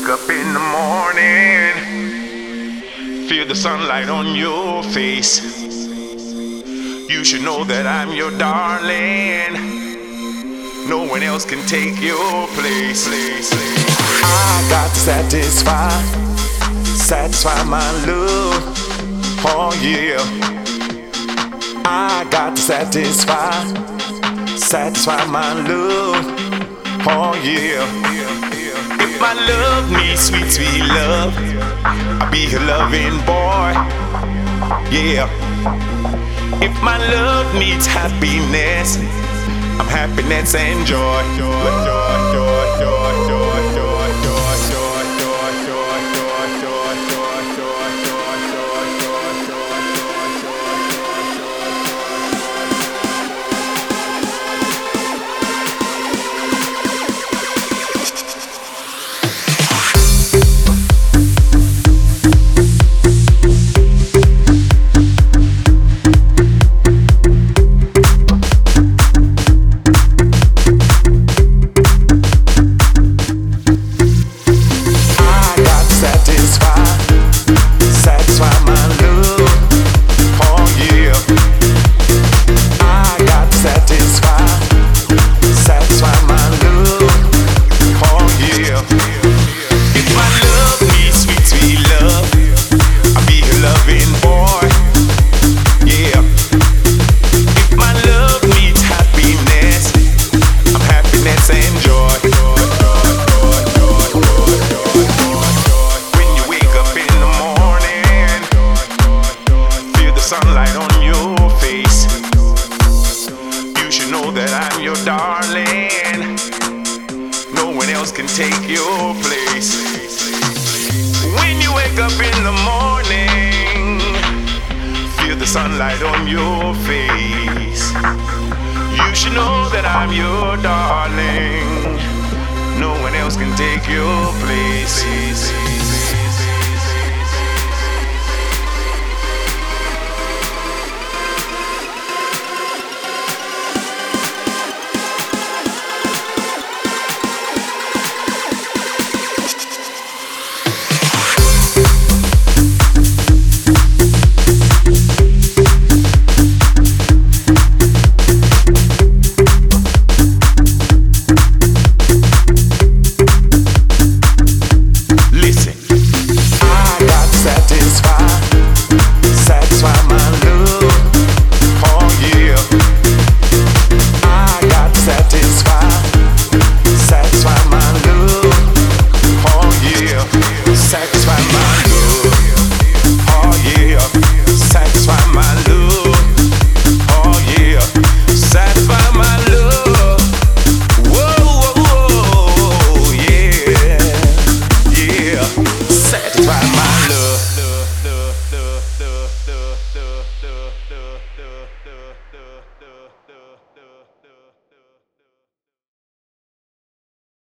wake up in the morning, feel the sunlight on your face, you should know that I'm your darling. No one else can take your place. I got to satisfy my love. Oh yeah. I got to satisfy my love. Oh yeah. If my love needs sweet, sweet love, I'll be a loving boy. Yeah. If my love needs happiness, I'm happiness and joy. Sunlight on your face, you should know that I'm your darling. No one else can take your place. When you wake up in the morning, feel the sunlight on your face, you should know that I'm your darling. No one else can take your place.